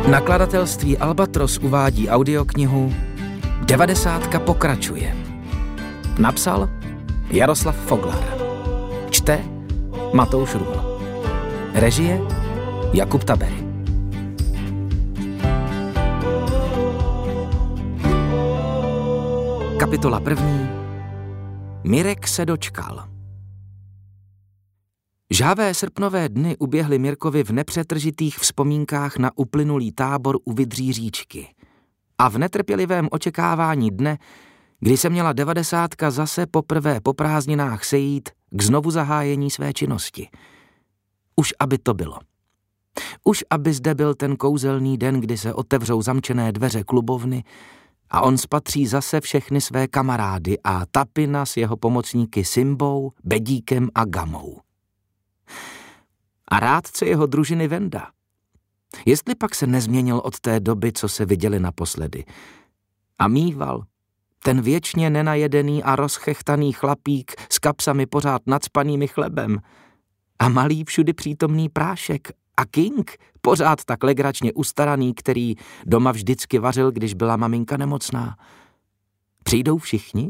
Nakladatelství Albatros uvádí audioknihu 90 pokračuje. Napsal Jaroslav Foglar. Čte Matouš Ruml. Režie Jakub Tabery. Kapitola 1. Mirek se dočkal. Žhavé srpnové dny uběhly Mirkovi v nepřetržitých vzpomínkách na uplynulý tábor u Vydří říčky a v netrpělivém očekávání dne, kdy se měla 90 zase poprvé po prázdninách sejít k znovu zahájení své činnosti. Už aby to bylo. Už aby zde byl ten kouzelný den, kdy se otevřou zamčené dveře klubovny a on spatří zase všechny své kamarády a Tapina s jeho pomocníky Simbou, Bedíkem a Gamou. A rádce jeho družiny Venda. Jestli pak se nezměnil od té doby, co se viděli naposledy. A mýval, ten věčně nenajedený a rozchechtaný chlapík s kapsami pořád nacpanými chlebem. A malý všudy přítomný Prášek a King, pořád tak legračně ustaraný, který doma vždycky vařil, když byla maminka nemocná. Přijdou všichni?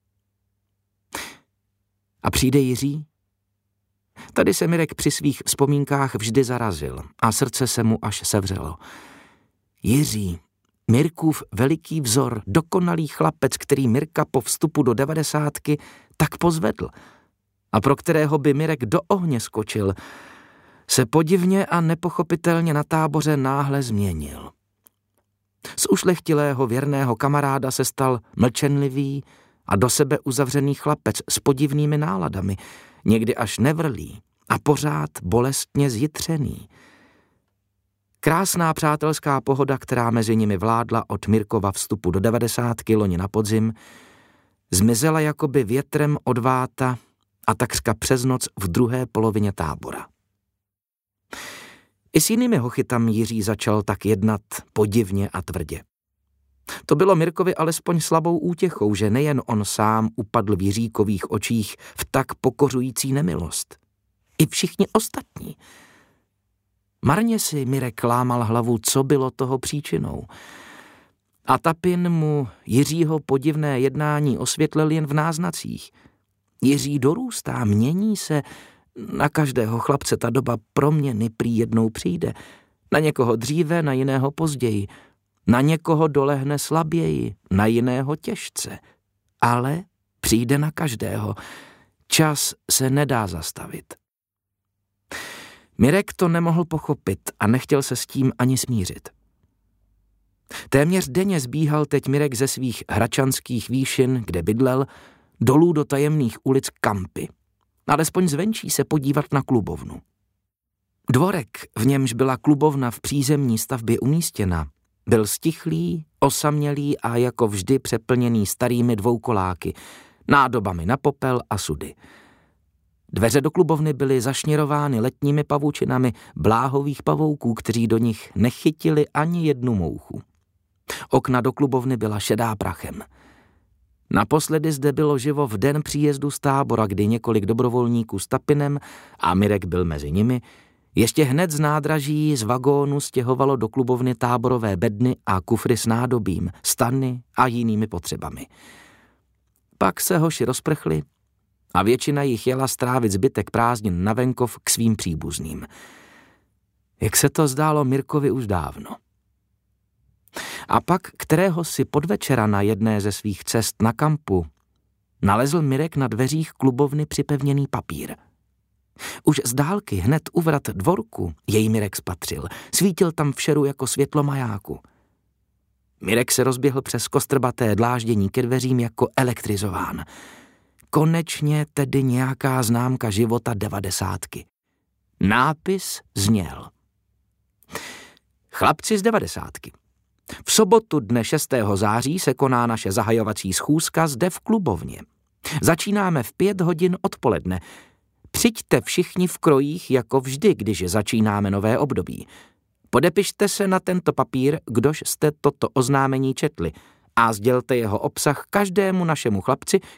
A přijde Jiří? Tady se Mirek při svých vzpomínkách vždy zarazil a srdce se mu až sevřelo. Jiří, Mirkův veliký vzor, dokonalý chlapec, který Mirka po vstupu do 90 tak pozvedl a pro kterého by Mirek do ohně skočil, se podivně a nepochopitelně na táboře náhle změnil. Z ušlechtilého věrného kamaráda se stal mlčenlivý a do sebe uzavřený chlapec s podivnými náladami, někdy až nevrlý a pořád bolestně zjitřený. Krásná přátelská pohoda, která mezi nimi vládla od Mirkova vstupu do 90 loni na podzim, zmizela jakoby větrem od váta a takřka přes noc v druhé polovině tábora. I s jinými hochytami Jiří začal tak jednat podivně a tvrdě. To bylo Mirkovi alespoň slabou útěchou, že nejen on sám upadl v Jiříkových očích v tak pokořující nemilost. I všichni ostatní. Marně si Mirek lámal hlavu, co bylo toho příčinou. A Tapin mu Jiřího podivné jednání osvětlil jen v náznacích. Jiří dorůstá, mění se, na každého chlapce ta doba proměny prý jednou přijde. Na někoho dříve, na jiného později. Na někoho dolehne slaběji, na jiného těžce. Ale přijde na každého. Čas se nedá zastavit. Mirek to nemohl pochopit a nechtěl se s tím ani smířit. Téměř denně zbíhal teď Mirek ze svých hračanských výšin, kde bydlel, dolů do tajemných ulic Kampy. Alespoň zvenčí se podívat na klubovnu. Dvorek, v němž byla klubovna v přízemní stavbě umístěna, byl stichlý, osamělý a jako vždy přeplněný starými dvoukoláky, nádobami na popel a sudy. Dveře do klubovny byly zašněrovány letními pavučinami bláhových pavouků, kteří do nich nechytili ani jednu mouchu. Okna do klubovny byla šedá prachem. Naposledy zde bylo živo v den příjezdu z tábora, kdy několik dobrovolníků s Tapinem, a Mirek byl mezi nimi, ještě hned z nádraží z vagónu stěhovalo do klubovny táborové bedny a kufry s nádobím, stany a jinými potřebami. Pak se hoši rozprchli a většina jich jela strávit zbytek prázdnin na venkov k svým příbuzným. Jak se to zdálo Mirkovi už dávno. A pak, kterého si podvečera na jedné ze svých cest na kampu, nalezl Mirek na dveřích klubovny připevněný papír. Už z dálky hned u vrat dvorku jej Mirek spatřil. Svítil tam v šeru jako světlo majáku. Mirek se rozběhl přes kostrbaté dláždění ke dveřím jako elektrizován. Konečně tedy nějaká známka života 90. Nápis zněl: Chlapci z 90. V sobotu dne 6. září se koná naše zahajovací schůzka zde v klubovně. Začínáme v 5 hodin odpoledne. Přijďte všichni v krojích jako vždy, když začínáme nové období. Podepište se na tento papír, kdož jste toto oznámení četli, a sdělte jeho obsah každému našemu chlapci,